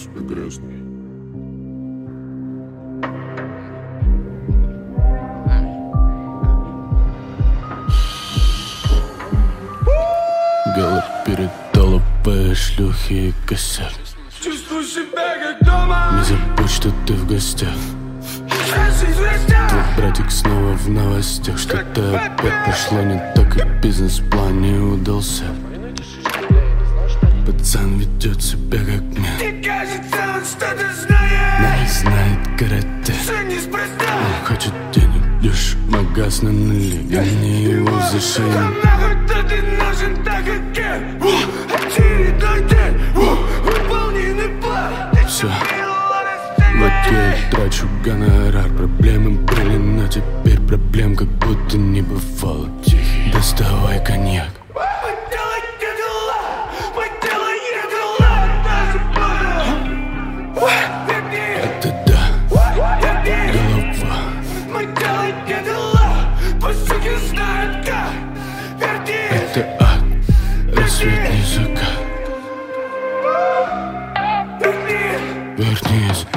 себя грязный. Голод перед толпой, шлюхи и косяк. Чувствую себя как дома. Не забудь, что ты в гостях. Твой братик снова в новостях. Что-то опять пошло не так, и бизнес-план не удался. Пацан ведет себя как мне. Мне кажется, он что-то знает. Но не знает карате. Все неспроста. Он хочет денег, лишь магаз на нуле. Гони его за шею. Нахуй кто ты нужен, так как я. Очередной день, выполненный план. Все, вот я и трачу гонорар. Проблемы были, но теперь проблем как будто не бывало. Доставай коньяк. Это да, голова. Это ад, рассветный закат. Вернись.